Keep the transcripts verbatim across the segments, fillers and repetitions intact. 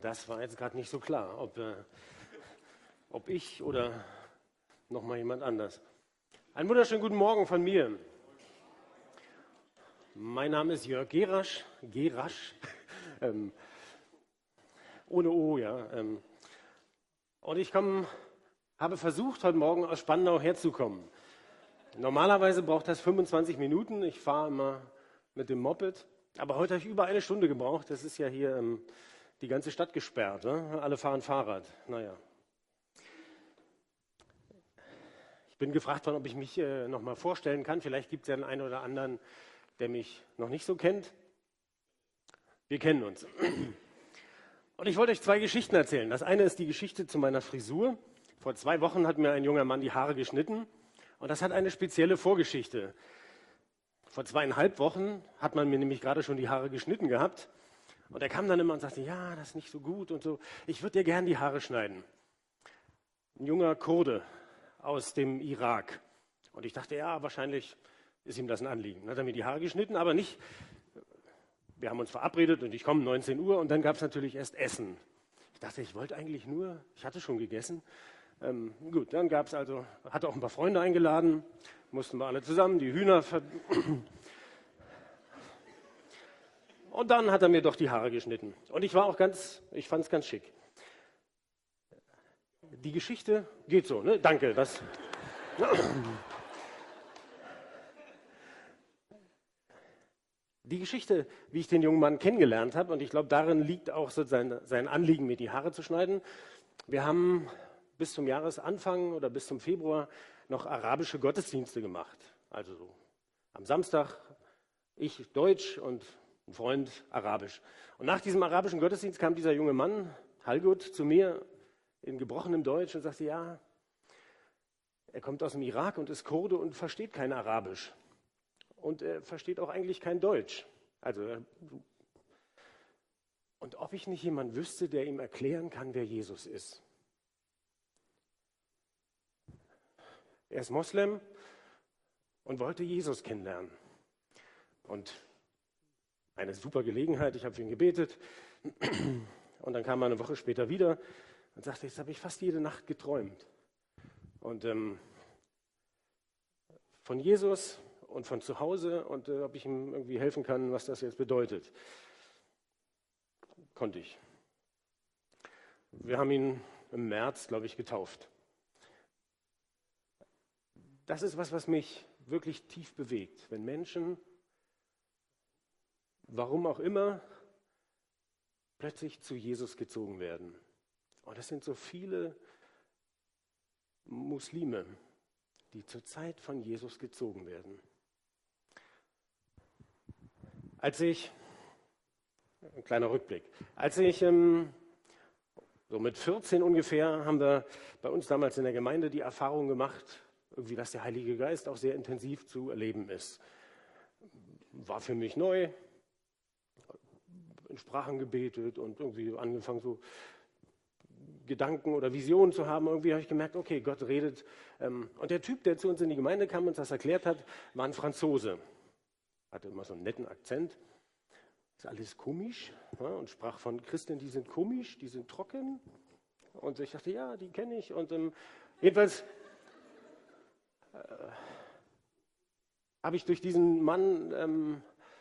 Das war jetzt gerade nicht so klar, ob, äh, ob ich oder noch mal jemand anders. Einen wunderschönen guten Morgen von mir. Mein Name ist Jörg Gerasch, Gerasch, ähm, ohne O, ja. Ähm, und ich komm, habe versucht, heute Morgen aus Spandau herzukommen. Normalerweise braucht das fünfundzwanzig Minuten. Ich fahre immer mit dem Moped. Aber heute habe ich über eine Stunde gebraucht. Das ist ja hier ähm, die ganze Stadt gesperrt. Ne? Alle fahren Fahrrad. Naja. Ich bin gefragt worden, ob ich mich äh, noch mal vorstellen kann. Vielleicht gibt es ja den einen oder anderen, der mich noch nicht so kennt. Wir kennen uns. Und ich wollte euch zwei Geschichten erzählen. Das eine ist die Geschichte zu meiner Frisur. Vor zwei Wochen hat mir ein junger Mann die Haare geschnitten. Und das hat eine spezielle Vorgeschichte. Vor zweieinhalb Wochen hat man mir nämlich gerade schon die Haare geschnitten gehabt. Und er kam dann immer und sagte, ja, das ist nicht so gut und so. Ich würde dir gern die Haare schneiden. Ein junger Kurde aus dem Irak. Und ich dachte, ja, wahrscheinlich ist ihm das ein Anliegen. Dann hat er mir die Haare geschnitten, aber nicht. Wir haben uns verabredet und ich komme um neunzehn Uhr und dann gab es natürlich erst Essen. Ich dachte, ich wollte eigentlich nur, ich hatte schon gegessen. Ähm, gut, dann gab es also, hatte auch ein paar Freunde eingeladen, mussten wir alle zusammen, die Hühner ver Und dann hat er mir doch die Haare geschnitten. Und ich war auch ganz, ich fand es ganz schick. Die Geschichte geht so, ne? Danke. Das Die Geschichte, wie ich den jungen Mann kennengelernt habe, und ich glaube, darin liegt auch so sein, sein Anliegen, mir die Haare zu schneiden. Wir haben bis zum Jahresanfang oder bis zum Februar noch arabische Gottesdienste gemacht. Also so am Samstag ich Deutsch und ein Freund Arabisch. Und nach diesem arabischen Gottesdienst kam dieser junge Mann, Halgut, zu mir in gebrochenem Deutsch und sagte, ja, er kommt aus dem Irak und ist Kurde und versteht kein Arabisch. Und er versteht auch eigentlich kein Deutsch. Also, und ob ich nicht jemand wüsste, der ihm erklären kann, wer Jesus ist. Er ist Moslem und wollte Jesus kennenlernen. Und eine super Gelegenheit, ich habe für ihn gebetet. Und dann kam er eine Woche später wieder und sagte, jetzt habe ich fast jede Nacht geträumt. Und ähm, von Jesus und von zu Hause und äh, ob ich ihm irgendwie helfen kann, was das jetzt bedeutet. Konnte ich. Wir haben ihn im März, glaube ich, getauft. Das ist was, was mich wirklich tief bewegt. Wenn Menschen, warum auch immer, plötzlich zu Jesus gezogen werden. Und es sind so viele Muslime, die zur Zeit von Jesus gezogen werden. Als ich, ein kleiner Rückblick, als ich ähm, so mit vierzehn ungefähr, haben wir bei uns damals in der Gemeinde die Erfahrung gemacht, irgendwie, dass der Heilige Geist auch sehr intensiv zu erleben ist. War für mich neu, in Sprachen gebetet und irgendwie angefangen so Gedanken oder Visionen zu haben. Irgendwie habe ich gemerkt, okay, Gott redet. Und der Typ, der zu uns in die Gemeinde kam und uns das erklärt hat, war ein Franzose. Hatte immer so einen netten Akzent. Ist alles komisch. Ja, und sprach von Christen, die sind komisch, die sind trocken. Und ich dachte, ja, die kenne ich. Und ähm, jedenfalls äh, habe ich durch diesen Mann ähm,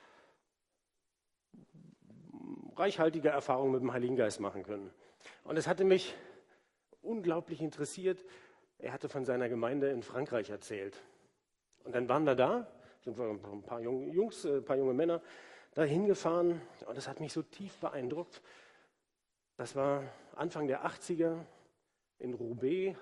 reichhaltige Erfahrungen mit dem Heiligen Geist machen können. Und es hatte mich unglaublich interessiert. Er hatte von seiner Gemeinde in Frankreich erzählt. Und dann waren wir da, sind wir ein paar junge Jungs, ein paar junge Männer da hingefahren. Und das hat mich so tief beeindruckt. Das war Anfang der achtziger in Roubaix,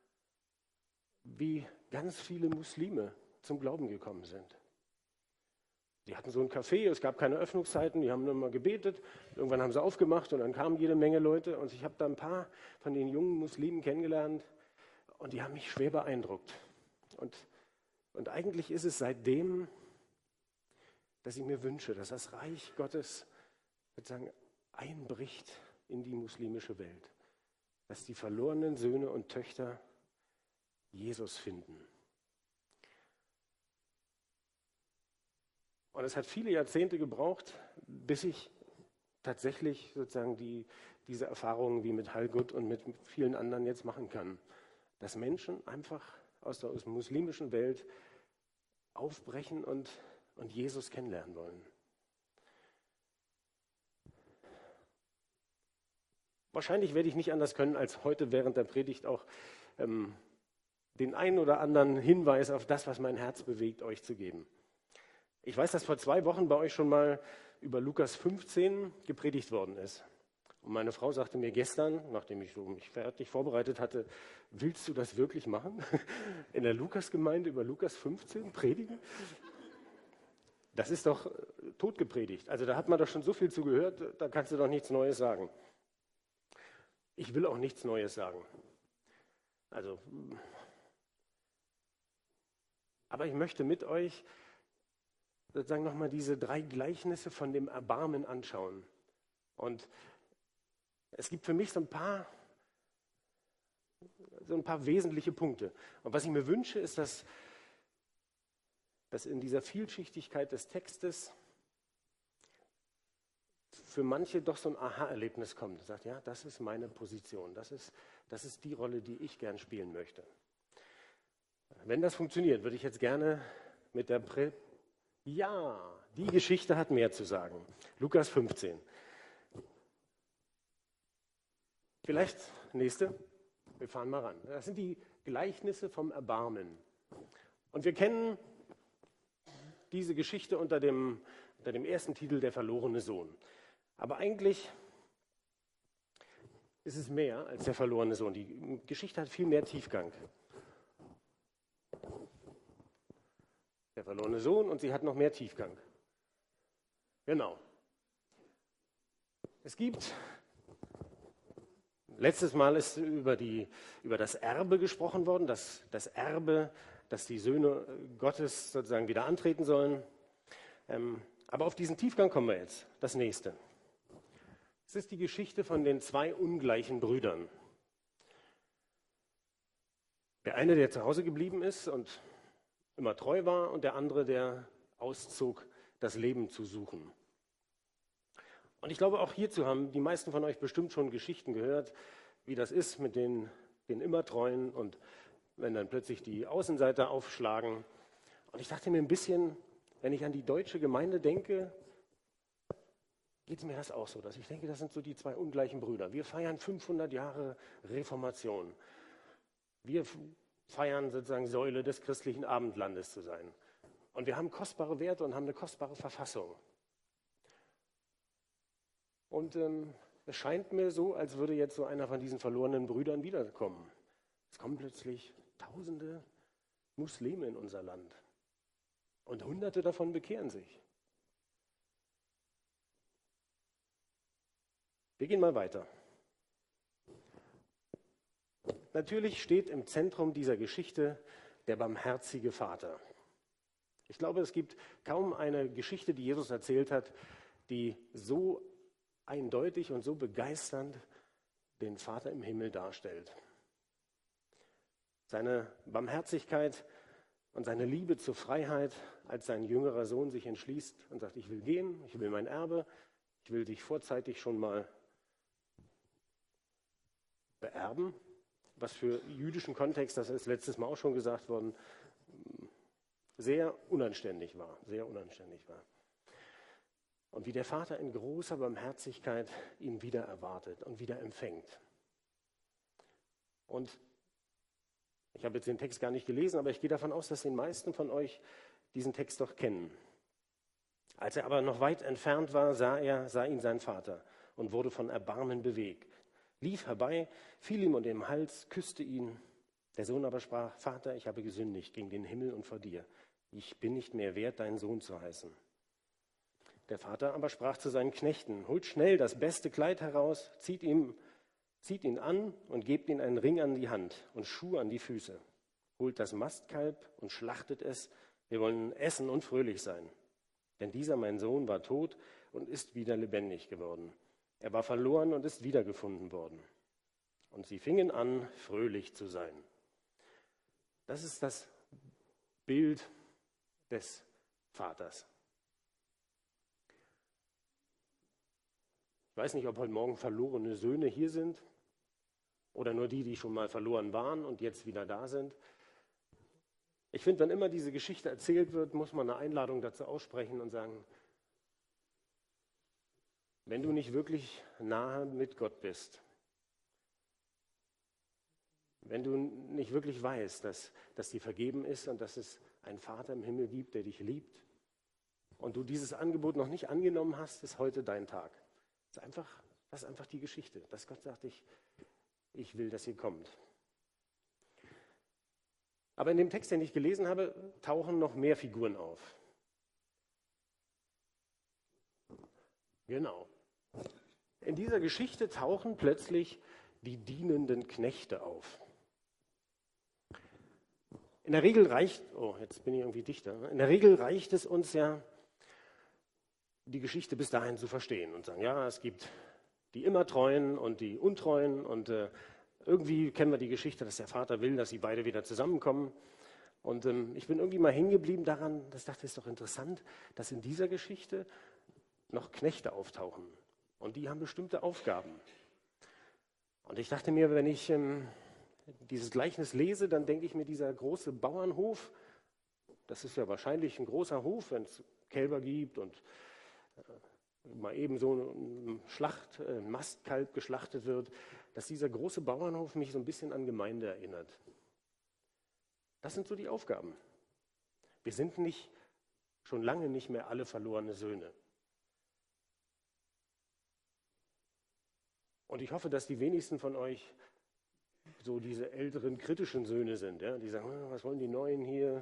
wie ganz viele Muslime zum Glauben gekommen sind. Die hatten so ein Café, es gab keine Öffnungszeiten, die haben nur mal gebetet. Irgendwann haben sie aufgemacht und dann kamen jede Menge Leute. Und ich habe da ein paar von den jungen Muslimen kennengelernt und die haben mich schwer beeindruckt. Und, und eigentlich ist es seitdem, dass ich mir wünsche, dass das Reich Gottes sozusagen einbricht in die muslimische Welt. Dass die verlorenen Söhne und Töchter Jesus finden. Und es hat viele Jahrzehnte gebraucht, bis ich tatsächlich sozusagen die, diese Erfahrungen wie mit Halgut und mit vielen anderen jetzt machen kann. Dass Menschen einfach aus der, aus der muslimischen Welt aufbrechen und, und Jesus kennenlernen wollen. Wahrscheinlich werde ich nicht anders können, als heute während der Predigt auch ähm, den einen oder anderen Hinweis auf das, was mein Herz bewegt, euch zu geben. Ich weiß, dass vor zwei Wochen bei euch schon mal über Lukas fünfzehn gepredigt worden ist. Und meine Frau sagte mir gestern, nachdem ich so mich fertig vorbereitet hatte, willst du das wirklich machen? In der Lukas-Gemeinde über Lukas fünfzehn predigen? Das ist doch totgepredigt. Also da hat man doch schon so viel zu gehört, da kannst du doch nichts Neues sagen. Ich will auch nichts Neues sagen. Also, aber ich möchte mit euch sozusagen nochmal diese drei Gleichnisse von dem Erbarmen anschauen. Und es gibt für mich so ein paar, so ein paar wesentliche Punkte. Und was ich mir wünsche, ist, dass, dass in dieser Vielschichtigkeit des Textes für manche doch so ein Aha-Erlebnis kommt. Sagt, ja, das ist meine Position, das ist, das ist die Rolle, die ich gern spielen möchte. Wenn das funktioniert, würde ich jetzt gerne mit der Prä... Ja, die Geschichte hat mehr zu sagen. Lukas fünfzehn. Vielleicht nächste. Wir fahren mal ran. Das sind die Gleichnisse vom Erbarmen. Und wir kennen diese Geschichte unter dem, unter dem ersten Titel Der verlorene Sohn. Aber eigentlich ist es mehr als der verlorene Sohn. Die Geschichte hat viel mehr Tiefgang. Der verlorene Sohn und sie hat noch mehr Tiefgang. Genau. Es gibt, letztes Mal ist über, die, über das Erbe gesprochen worden, dass das Erbe, dass die Söhne Gottes sozusagen wieder antreten sollen. Ähm, aber auf diesen Tiefgang kommen wir jetzt. Das nächste. Es ist die Geschichte von den zwei ungleichen Brüdern. Der eine, der zu Hause geblieben ist und immer treu war, und der andere, der auszog, das Leben zu suchen. Und ich glaube, auch hierzu haben die meisten von euch bestimmt schon Geschichten gehört, wie das ist mit den, den immer Treuen und wenn dann plötzlich die Außenseiter aufschlagen. Und ich dachte mir ein bisschen, wenn ich an die deutsche Gemeinde denke, geht es mir das auch so, dass ich denke, das sind so die zwei ungleichen Brüder. Wir feiern fünfhundert Jahre Reformation. Wir feiern sozusagen Säule des christlichen Abendlandes zu sein. Und wir haben kostbare Werte und haben eine kostbare Verfassung. Und ähm, es scheint mir so, als würde jetzt so einer von diesen verlorenen Brüdern wiederkommen. Es kommen plötzlich tausende Muslime in unser Land. Und hunderte davon bekehren sich. Wir gehen mal weiter. Natürlich steht im Zentrum dieser Geschichte der barmherzige Vater. Ich glaube, es gibt kaum eine Geschichte, die Jesus erzählt hat, die so eindeutig und so begeisternd den Vater im Himmel darstellt. Seine Barmherzigkeit und seine Liebe zur Freiheit, als sein jüngerer Sohn sich entschließt und sagt, ich will gehen, ich will mein Erbe, ich will dich vorzeitig schon mal beerben, was für jüdischen Kontext, das ist letztes Mal auch schon gesagt worden, sehr unanständig war, sehr unanständig war. Und wie der Vater in großer Barmherzigkeit ihn wieder erwartet und wieder empfängt. Und ich habe jetzt den Text gar nicht gelesen, aber ich gehe davon aus, dass die meisten von euch diesen Text doch kennen. Als er aber noch weit entfernt war, sah er, sah ihn sein Vater und wurde von Erbarmen bewegt. Lief herbei, fiel ihm um den Hals, küsste ihn. Der Sohn aber sprach, Vater, ich habe gesündigt gegen den Himmel und vor dir. Ich bin nicht mehr wert, dein Sohn zu heißen. Der Vater aber sprach zu seinen Knechten, holt schnell das beste Kleid heraus, zieht, ihm, zieht ihn an und gebt ihm einen Ring an die Hand und Schuhe an die Füße. Holt das Mastkalb und schlachtet es, wir wollen essen und fröhlich sein. Denn dieser, mein Sohn, war tot und ist wieder lebendig geworden. Er war verloren und ist wiedergefunden worden. Und sie fingen an, fröhlich zu sein. Das ist das Bild des Vaters. Ich weiß nicht, ob heute Morgen verlorene Söhne hier sind oder nur die, die schon mal verloren waren und jetzt wieder da sind. Ich finde, wenn immer diese Geschichte erzählt wird, muss man eine Einladung dazu aussprechen und sagen, wenn du nicht wirklich nahe mit Gott bist, wenn du nicht wirklich weißt, dass, dass dir vergeben ist und dass es einen Vater im Himmel gibt, der dich liebt, und du dieses Angebot noch nicht angenommen hast, ist heute dein Tag. Das ist einfach, das ist einfach die Geschichte, dass Gott sagt, ich, ich will, dass ihr kommt. Aber in dem Text, den ich gelesen habe, tauchen noch mehr Figuren auf. Genau. In dieser Geschichte tauchen plötzlich die dienenden Knechte auf. In der Regel reicht, oh, jetzt bin ich irgendwie dichter. In der Regel reicht es uns ja, die Geschichte bis dahin zu verstehen und sagen, ja, es gibt die immer Treuen und die Untreuen und äh, irgendwie kennen wir die Geschichte, dass der Vater will, dass sie beide wieder zusammenkommen. Und ähm, ich bin irgendwie mal hängen geblieben daran, das dachte ich, ist doch interessant, dass in dieser Geschichte noch Knechte auftauchen. Und die haben bestimmte Aufgaben. Und ich dachte mir, wenn ich ähm, dieses Gleichnis lese, dann denke ich mir, dieser große Bauernhof, das ist ja wahrscheinlich ein großer Hof, wenn es Kälber gibt und äh, mal eben so ein, Schlacht, ein Mastkalb geschlachtet wird, dass dieser große Bauernhof mich so ein bisschen an Gemeinde erinnert. Das sind so die Aufgaben. Wir sind nicht, schon lange nicht mehr alle verlorene Söhne. Und ich hoffe, dass die wenigsten von euch so diese älteren kritischen Söhne sind, ja? Die sagen, was wollen die Neuen hier?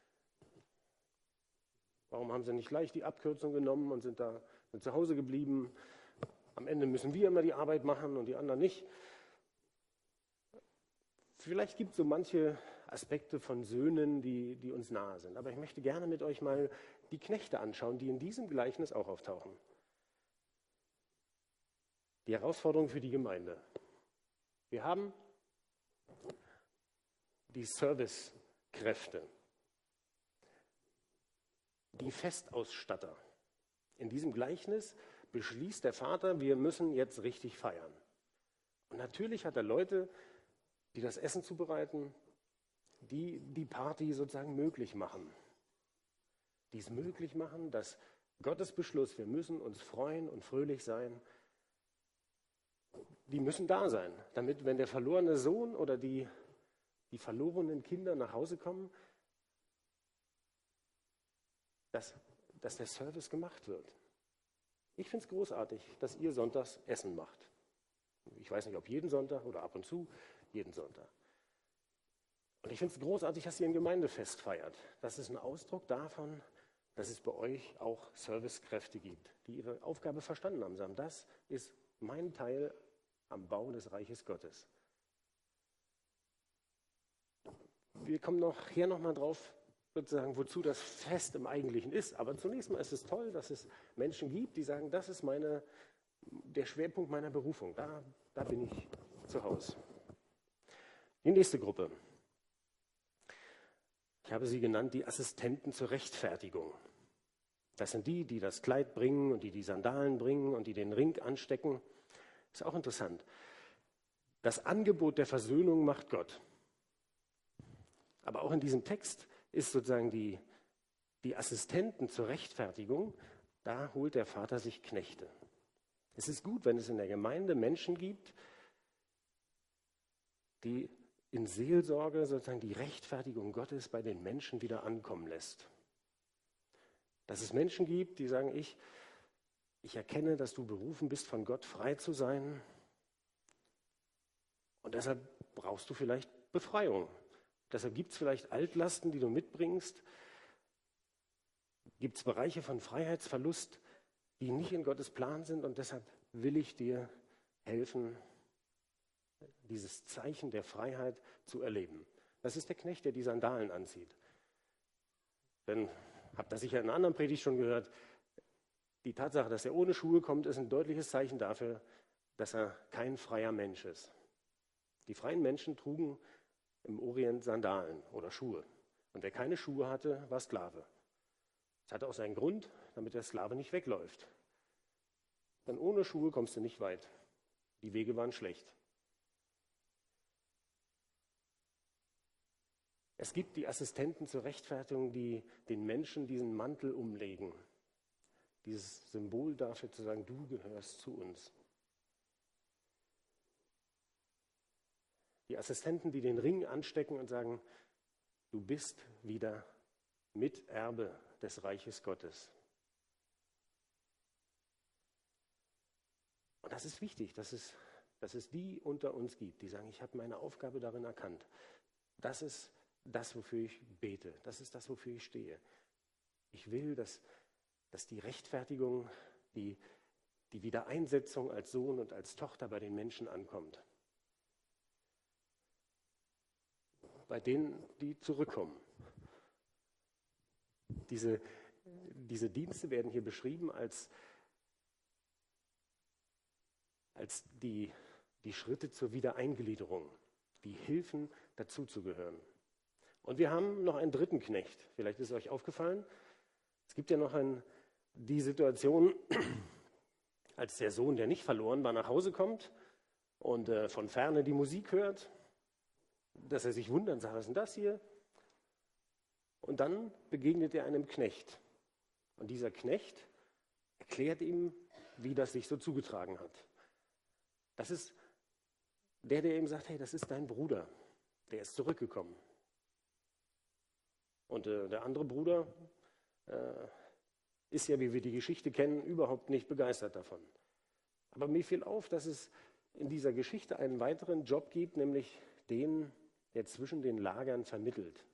Warum haben sie nicht gleich die Abkürzung genommen und sind da sind zu Hause geblieben? Am Ende müssen wir immer die Arbeit machen und die anderen nicht. Vielleicht gibt es so manche Aspekte von Söhnen, die, die uns nahe sind. Aber ich möchte gerne mit euch mal die Knechte anschauen, die in diesem Gleichnis auch auftauchen. Die Herausforderung für die Gemeinde. Wir haben die Servicekräfte, die Festausstatter. In diesem Gleichnis beschließt der Vater, wir müssen jetzt richtig feiern. Und natürlich hat er Leute, die das Essen zubereiten, die die Party sozusagen möglich machen. Die es möglich machen, dass Gottes Beschluss, wir müssen uns freuen und fröhlich sein, die müssen da sein, damit, wenn der verlorene Sohn oder die, die verlorenen Kinder nach Hause kommen, dass, dass der Service gemacht wird. Ich finde es großartig, dass ihr sonntags Essen macht. Ich weiß nicht, ob jeden Sonntag oder ab und zu, jeden Sonntag. Und ich finde es großartig, dass ihr ein Gemeindefest feiert. Das ist ein Ausdruck davon, dass es bei euch auch Servicekräfte gibt, die ihre Aufgabe verstanden haben. Sagen, das ist mein Teil am Bau des Reiches Gottes. Wir kommen nachher nochmal drauf, sozusagen, wozu das Fest im Eigentlichen ist. Aber zunächst mal ist es toll, dass es Menschen gibt, die sagen, das ist meine, der Schwerpunkt meiner Berufung. Da, da bin ich zu Hause. Die nächste Gruppe. Ich habe sie genannt, die Assistenten zur Rechtfertigung. Das sind die, die das Kleid bringen und die die Sandalen bringen und die den Ring anstecken. Ist auch interessant. Das Angebot der Versöhnung macht Gott. Aber auch in diesem Text ist sozusagen die, die Assistenten zur Rechtfertigung, da holt der Vater sich Knechte. Es ist gut, wenn es in der Gemeinde Menschen gibt, die in Seelsorge sozusagen die Rechtfertigung Gottes bei den Menschen wieder ankommen lässt. Dass es Menschen gibt, die sagen, ich, ich erkenne, dass du berufen bist, von Gott frei zu sein. Und deshalb brauchst du vielleicht Befreiung. Deshalb gibt es vielleicht Altlasten, die du mitbringst. Gibt es Bereiche von Freiheitsverlust, die nicht in Gottes Plan sind. Und deshalb will ich dir helfen, dieses Zeichen der Freiheit zu erleben. Das ist der Knecht, der die Sandalen anzieht. Denn, habt ihr sicher in einer anderen Predigt schon gehört, die Tatsache, dass er ohne Schuhe kommt, ist ein deutliches Zeichen dafür, dass er kein freier Mensch ist. Die freien Menschen trugen im Orient Sandalen oder Schuhe. Und wer keine Schuhe hatte, war Sklave. Das hatte auch seinen Grund, damit der Sklave nicht wegläuft. Denn ohne Schuhe kommst du nicht weit. Die Wege waren schlecht. Es gibt die Assistenten zur Rechtfertigung, die den Menschen diesen Mantel umlegen. Dieses Symbol dafür zu sagen, du gehörst zu uns. Die Assistenten, die den Ring anstecken und sagen, du bist wieder Miterbe des Reiches Gottes. Und das ist wichtig, dass es, dass es die unter uns gibt, die sagen, ich habe meine Aufgabe darin erkannt. Das ist das, wofür ich bete. Das ist das, wofür ich stehe. Ich will, dass, dass die Rechtfertigung, die, die Wiedereinsetzung als Sohn und als Tochter bei den Menschen ankommt. Bei denen, die zurückkommen. Diese, diese Dienste werden hier beschrieben als, als die, die Schritte zur Wiedereingliederung, die Hilfen, dazuzugehören. Und wir haben noch einen dritten Knecht. Vielleicht ist es euch aufgefallen. Es gibt ja noch ein, die Situation, als der Sohn, der nicht verloren war, nach Hause kommt und äh, von Ferne die Musik hört, dass er sich wundert und sagt, was ist denn das hier? Und dann begegnet er einem Knecht. Und dieser Knecht erklärt ihm, wie das sich so zugetragen hat. Das ist der, der ihm sagt, hey, das ist dein Bruder, der ist zurückgekommen. Und äh, der andere Bruder äh, ist ja, wie wir die Geschichte kennen, überhaupt nicht begeistert davon. Aber mir fiel auf, dass es in dieser Geschichte einen weiteren Job gibt, nämlich den, der zwischen den Lagern vermittelt.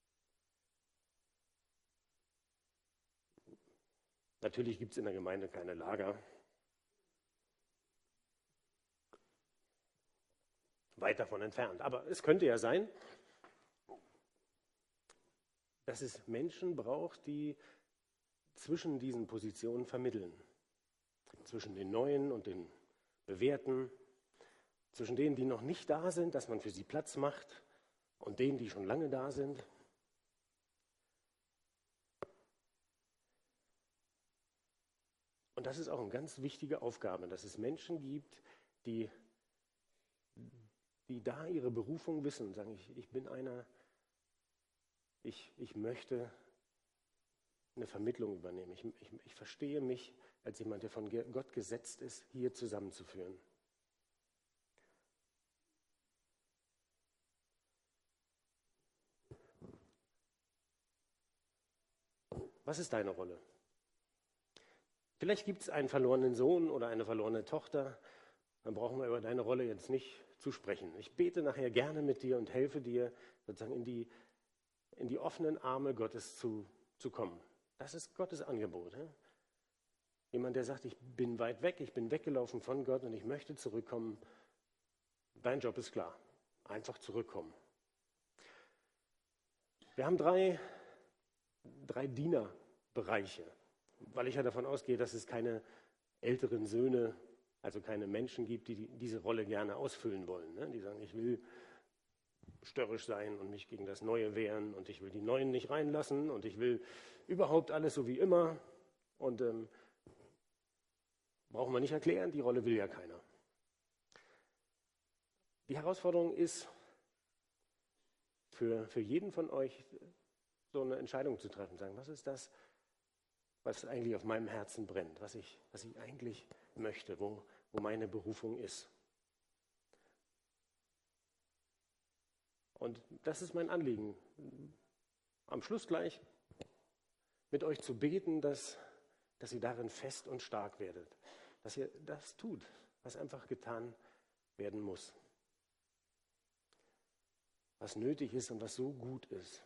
Natürlich gibt es in der Gemeinde keine Lager. Weit davon entfernt. Aber es könnte ja sein, dass es Menschen braucht, die zwischen diesen Positionen vermitteln. Zwischen den Neuen und den Bewährten, zwischen denen, die noch nicht da sind, dass man für sie Platz macht, und denen, die schon lange da sind. Und das ist auch eine ganz wichtige Aufgabe, dass es Menschen gibt, die, die da ihre Berufung wissen und sagen, ich, ich bin einer, ich, ich möchte eine Vermittlung übernehmen. Ich, ich, ich verstehe mich als jemand, der von Gott gesetzt ist, hier zusammenzuführen. Was ist deine Rolle? Vielleicht gibt es einen verlorenen Sohn oder eine verlorene Tochter. Dann brauchen wir über deine Rolle jetzt nicht zu sprechen. Ich bete nachher gerne mit dir und helfe dir, sozusagen in die, in die offenen Arme Gottes zu, zu kommen. Das ist Gottes Angebot. Ja? Jemand, der sagt, ich bin weit weg, ich bin weggelaufen von Gott und ich möchte zurückkommen. Dein Job ist klar. Einfach zurückkommen. Wir haben drei, drei Dienerbereiche, weil ich ja davon ausgehe, dass es keine älteren Söhne, also keine Menschen gibt, die diese Rolle gerne ausfüllen wollen. Ne? Die sagen, ich will störrisch sein und mich gegen das Neue wehren und ich will die Neuen nicht reinlassen und ich will überhaupt alles so wie immer. Und ähm, brauchen wir nicht erklären, die Rolle will ja keiner. Die Herausforderung ist, für, für jeden von euch so eine Entscheidung zu treffen, sagen, was ist das, was eigentlich auf meinem Herzen brennt, was ich, was ich eigentlich möchte, wo, wo meine Berufung ist. Und das ist mein Anliegen, am Schluss gleich mit euch zu beten, dass, dass ihr darin fest und stark werdet, dass ihr das tut, was einfach getan werden muss, was nötig ist und was so gut ist.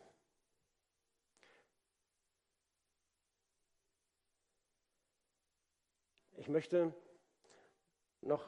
Ich möchte noch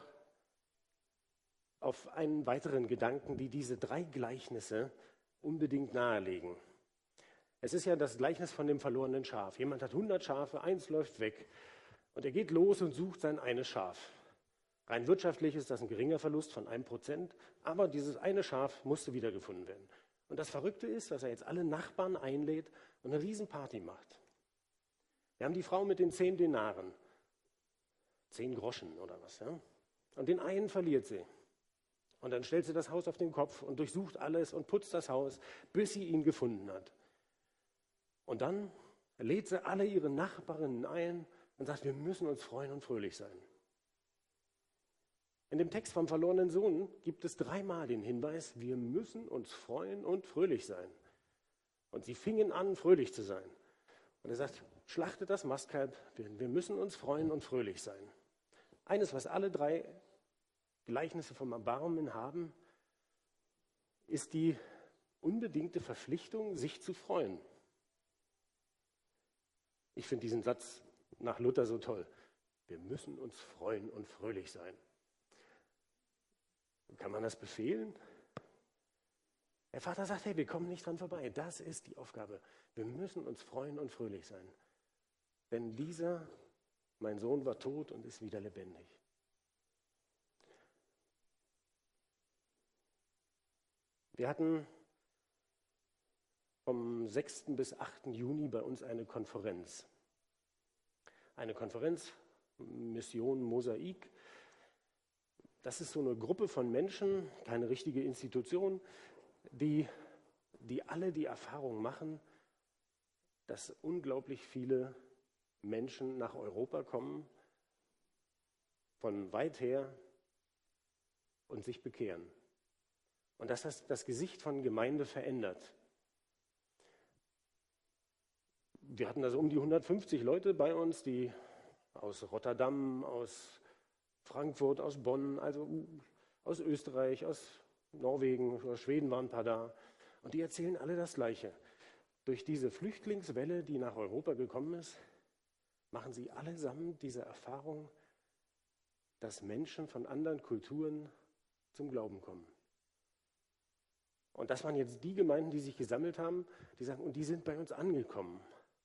auf einen weiteren Gedanken, die diese drei Gleichnisse unbedingt nahelegen. Es ist ja das Gleichnis von dem verlorenen Schaf. Jemand hat hundert Schafe, eins läuft weg und er geht los und sucht sein eines Schaf. Rein wirtschaftlich ist das ein geringer Verlust von einem Prozent, aber dieses eine Schaf musste wiedergefunden werden. Und das Verrückte ist, dass er jetzt alle Nachbarn einlädt und eine Riesenparty macht. Wir haben die Frau mit den zehn Denaren. zehn Groschen oder was. Ja? Und den einen verliert sie. Und dann stellt sie das Haus auf den Kopf und durchsucht alles und putzt das Haus, bis sie ihn gefunden hat. Und dann lädt sie alle ihre Nachbarinnen ein und sagt, wir müssen uns freuen und fröhlich sein. In dem Text vom verlorenen Sohn gibt es dreimal den Hinweis, wir müssen uns freuen und fröhlich sein. Und sie fingen an, fröhlich zu sein. Und er sagt, schlachtet das Mastkalb, wir müssen uns freuen und fröhlich sein. Eines, was alle drei Gleichnisse vom Erbarmen haben, ist die unbedingte Verpflichtung, sich zu freuen. Ich finde diesen Satz nach Luther so toll. Wir müssen uns freuen und fröhlich sein. Kann man das befehlen? Der Vater sagt, hey, wir kommen nicht dran vorbei. Das ist die Aufgabe. Wir müssen uns freuen und fröhlich sein. Denn dieser, mein Sohn, war tot und ist wieder lebendig. Wir hatten vom sechsten bis achten Juni bei uns eine Konferenz. Eine Konferenz, Mission Mosaik. Das ist so eine Gruppe von Menschen, keine richtige Institution, die, die alle die Erfahrung machen, dass unglaublich viele Menschen nach Europa kommen, von weit her und sich bekehren. Und dass das das Gesicht von Gemeinde verändert. Wir hatten also um die hundertfünfzig Leute bei uns, die aus Rotterdam, aus Frankfurt, aus Bonn, also aus Österreich, aus Norwegen, aus Schweden waren ein paar da. Und die erzählen alle das Gleiche. Durch diese Flüchtlingswelle, die nach Europa gekommen ist, machen sie allesamt diese Erfahrung, dass Menschen von anderen Kulturen zum Glauben kommen. Und das waren jetzt die Gemeinden, die sich gesammelt haben, die sagen, und die sind bei uns angekommen.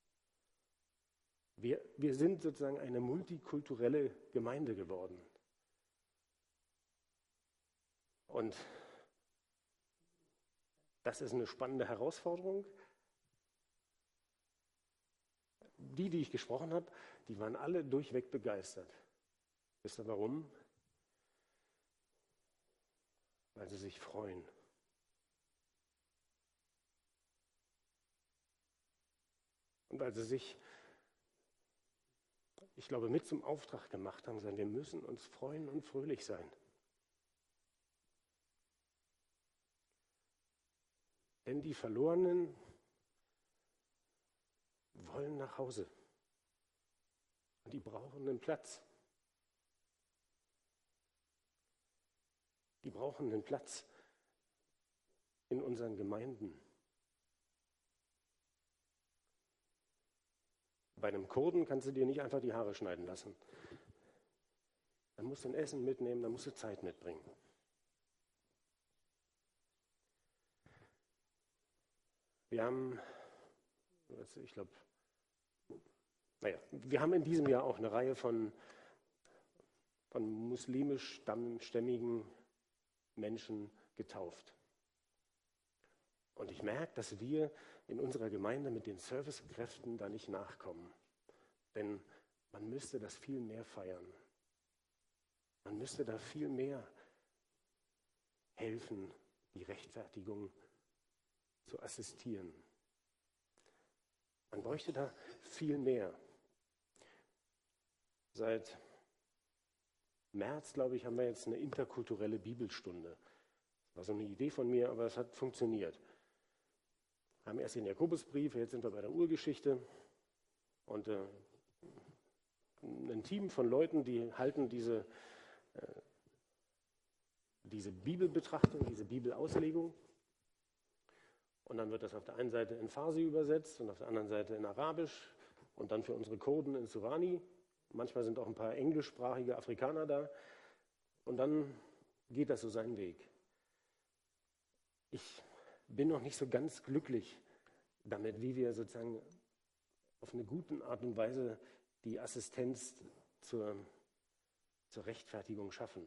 Wir, wir sind sozusagen eine multikulturelle Gemeinde geworden. Und das ist eine spannende Herausforderung. Die, die ich gesprochen habe, die waren alle durchweg begeistert. Wisst ihr warum? Weil sie sich freuen. Und weil sie sich, ich glaube, mit zum Auftrag gemacht haben, sagen, wir müssen uns freuen und fröhlich sein. Denn die Verlorenen wollen nach Hause. Und die brauchen einen Platz. Die brauchen einen Platz in unseren Gemeinden. Bei einem Kurden kannst du dir nicht einfach die Haare schneiden lassen. Dann musst du ein Essen mitnehmen, dann musst du Zeit mitbringen. Wir haben, ich glaube, naja, wir haben in diesem Jahr auch eine Reihe von, von muslimisch-stämmigen Menschen getauft. Und ich merke, dass wir in unserer Gemeinde mit den Servicekräften da nicht nachkommen. Denn man müsste das viel mehr feiern. Man müsste da viel mehr helfen, die Rechtfertigung zu assistieren. Man bräuchte da viel mehr. Seit März, glaube ich, haben wir jetzt eine interkulturelle Bibelstunde. Das war so eine Idee von mir, aber es hat funktioniert. Wir haben erst den Jakobusbrief, jetzt sind wir bei der Urgeschichte. Und äh, ein Team von Leuten, die halten diese, äh, diese Bibelbetrachtung, diese Bibelauslegung. Und dann wird das auf der einen Seite in Farsi übersetzt und auf der anderen Seite in Arabisch und dann für unsere Kurden in Surani. Manchmal sind auch ein paar englischsprachige Afrikaner da. Und dann geht das so seinen Weg. Ich bin noch nicht so ganz glücklich damit, wie wir sozusagen auf eine gute Art und Weise die Assistenz zur, zur Rechtfertigung schaffen.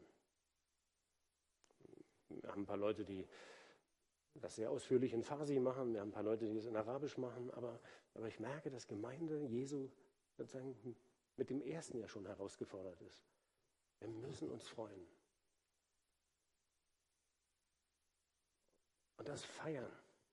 Wir haben ein paar Leute, die das sehr ausführlich in Farsi machen, wir haben ein paar Leute, die es in Arabisch machen, aber, aber ich merke, dass Gemeinde Jesu sozusagen mit dem ersten ja schon herausgefordert ist. Wir müssen uns freuen. Und das feiern.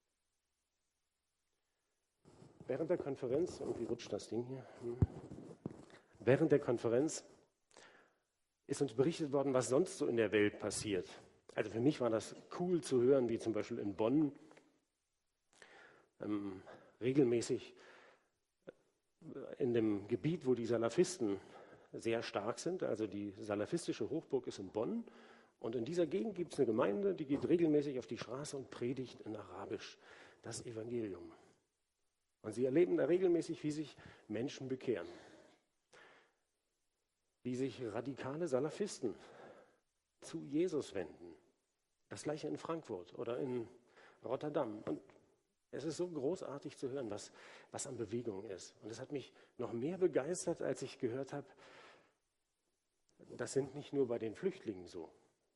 Während der Konferenz, irgendwie rutscht das Ding hier, hm. während der Konferenz ist uns berichtet worden, was sonst so in der Welt passiert. Also für mich war das cool zu hören, wie zum Beispiel in Bonn ähm, regelmäßig in dem Gebiet, wo die Salafisten sehr stark sind, also die salafistische Hochburg ist in Bonn, und in dieser Gegend gibt es eine Gemeinde, die geht regelmäßig auf die Straße und predigt in Arabisch das Evangelium. Und sie erleben da regelmäßig, wie sich Menschen bekehren, wie sich radikale Salafisten zu Jesus wenden. Das gleiche in Frankfurt oder in Rotterdam. Und es ist so großartig zu hören, was, was an Bewegung ist. Und es hat mich noch mehr begeistert, als ich gehört habe, das sind nicht nur bei den Flüchtlingen so.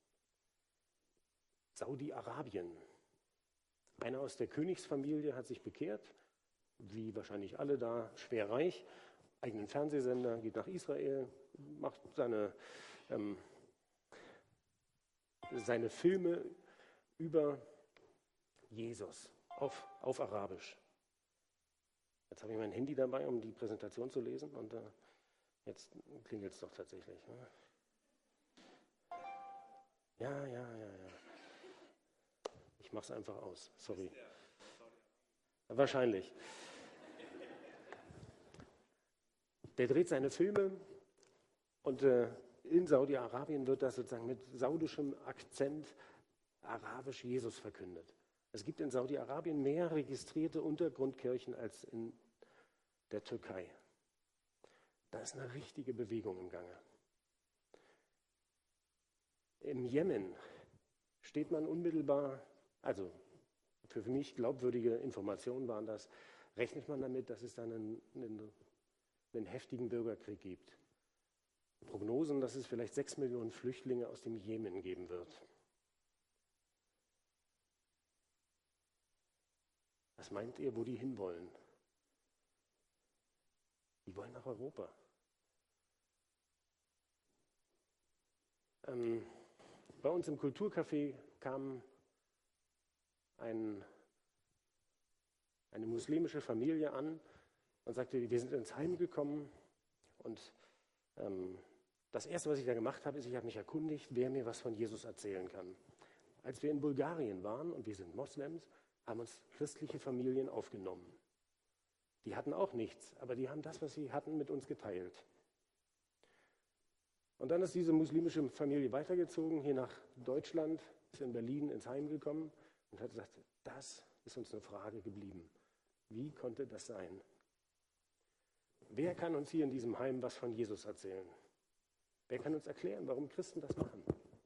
Saudi-Arabien. Einer aus der Königsfamilie hat sich bekehrt, wie wahrscheinlich alle da, schwer reich, eigenen Fernsehsender, geht nach Israel, macht seine, ähm, seine Filme über Jesus auf, auf Arabisch. Jetzt habe ich mein Handy dabei, um die Präsentation zu lesen, und äh, jetzt klingelt es doch tatsächlich. Ne? Ja, ja, ja, ja. Ich mache es einfach aus, sorry. Wahrscheinlich. Der dreht seine Filme und äh, in Saudi-Arabien wird das sozusagen mit saudischem Akzent arabisch Jesus verkündet. Es gibt in Saudi-Arabien mehr registrierte Untergrundkirchen als in der Türkei. Da ist eine richtige Bewegung im Gange. Im Jemen steht man unmittelbar, also für mich glaubwürdige Informationen waren das, rechnet man damit, dass es dann einen, einen, einen heftigen Bürgerkrieg gibt. Prognosen, dass es vielleicht sechs Millionen Flüchtlinge aus dem Jemen geben wird. Was meint ihr, wo die hinwollen? Die wollen nach Europa. Ähm, bei uns im Kulturcafé kam ein, eine muslimische Familie an und sagte, wir sind ins Heim gekommen, und ähm, das Erste, was ich da gemacht habe, ist, ich habe mich erkundigt, wer mir was von Jesus erzählen kann. Als wir in Bulgarien waren, und wir sind Moslems, haben uns christliche Familien aufgenommen. Die hatten auch nichts, aber die haben das, was sie hatten, mit uns geteilt. Und dann ist diese muslimische Familie weitergezogen, hier nach Deutschland, ist in Berlin ins Heim gekommen und hat gesagt, das ist uns eine Frage geblieben. Wie konnte das sein? Wer kann uns hier in diesem Heim was von Jesus erzählen? Wer kann uns erklären, warum Christen das machen?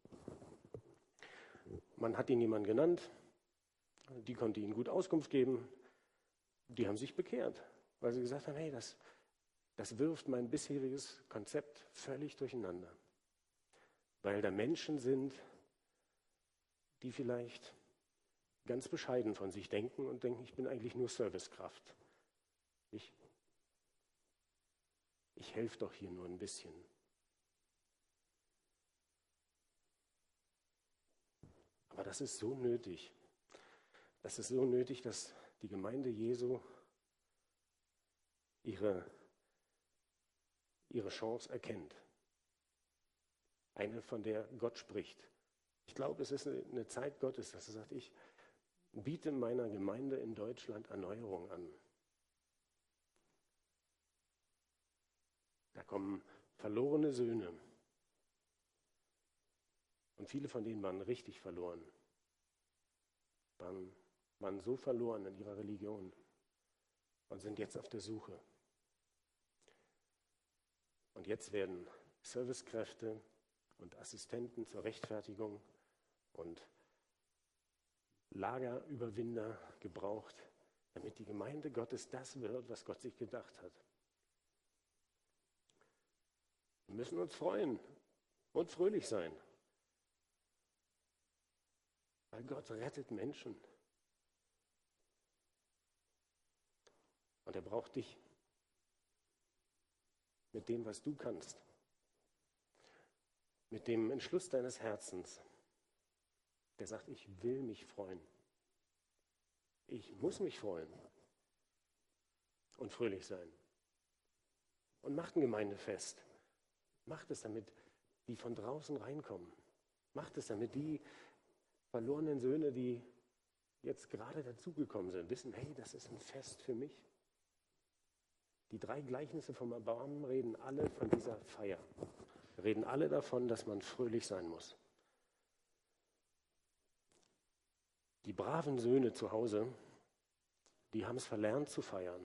Man hat ihnen jemanden genannt, die konnte ihnen gut Auskunft geben. Die haben sich bekehrt, weil sie gesagt haben, hey, das, das wirft mein bisheriges Konzept völlig durcheinander. Weil da Menschen sind, die vielleicht ganz bescheiden von sich denken und denken, ich bin eigentlich nur Servicekraft. Ich, ich helfe doch hier nur ein bisschen. Aber das ist so nötig. Das ist so nötig, dass die Gemeinde Jesu ihre, ihre Chance erkennt. Eine, von der Gott spricht. Ich glaube, es ist eine, eine Zeit Gottes, dass er sagt, ich biete meiner Gemeinde in Deutschland Erneuerung an. Da kommen verlorene Söhne. Und viele von denen waren richtig verloren. Waren, waren so verloren in ihrer Religion und sind jetzt auf der Suche. Und jetzt werden Servicekräfte und Assistenten zur Rechtfertigung und Lagerüberwinder gebraucht, damit die Gemeinde Gottes das wird, was Gott sich gedacht hat. Wir müssen uns freuen und fröhlich sein. Weil Gott rettet Menschen. Und er braucht dich. mit dem, was du kannst, mit dem Entschluss deines Herzens, der sagt, ich will mich freuen. Ich muss mich freuen und fröhlich sein. Und macht ein Gemeindefest. Macht es, damit die von draußen reinkommen. Macht es, damit die verlorenen Söhne, die jetzt gerade dazugekommen sind, wissen, hey, das ist ein Fest für mich. Die drei Gleichnisse vom Erbarmen reden alle von dieser Feier. Reden alle davon, dass man fröhlich sein muss. Die braven Söhne zu Hause, die haben es verlernt zu feiern.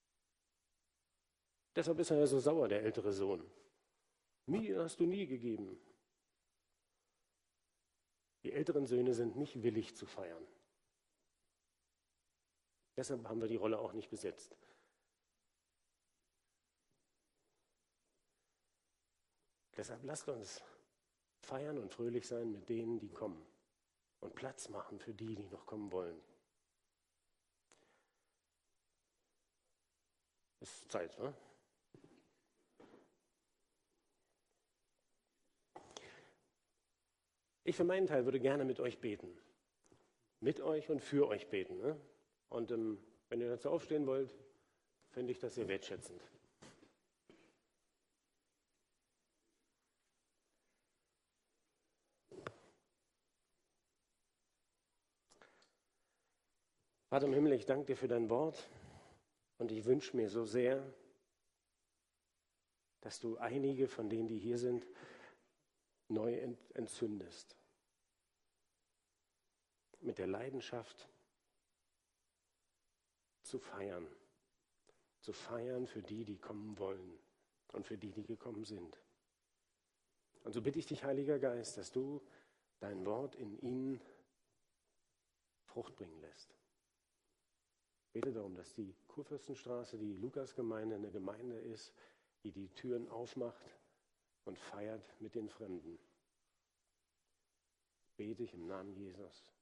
Deshalb ist er ja so sauer, der ältere Sohn. Mir hast du nie gegeben. Die älteren Söhne sind nicht willig zu feiern. Deshalb haben wir die Rolle auch nicht besetzt. Deshalb lasst uns feiern und fröhlich sein mit denen, die kommen. Und Platz machen für die, die noch kommen wollen. Ist Zeit, ne? Ich für meinen Teil würde gerne mit euch beten. Mit euch und für euch beten. Ne? Und ähm, wenn ihr dazu aufstehen wollt, finde ich das sehr wertschätzend. Vater im Himmel, ich danke dir für dein Wort und ich wünsche mir so sehr, dass du einige von denen, die hier sind, neu entzündest. Mit der Leidenschaft zu feiern. Zu feiern für die, die kommen wollen und für die, die gekommen sind. Und so bitte ich dich, Heiliger Geist, dass du dein Wort in ihnen Frucht bringen lässt. Ich bete darum, dass die Kurfürstenstraße, die Lukasgemeinde, eine Gemeinde ist, die die Türen aufmacht und feiert mit den Fremden. Bete ich im Namen Jesus.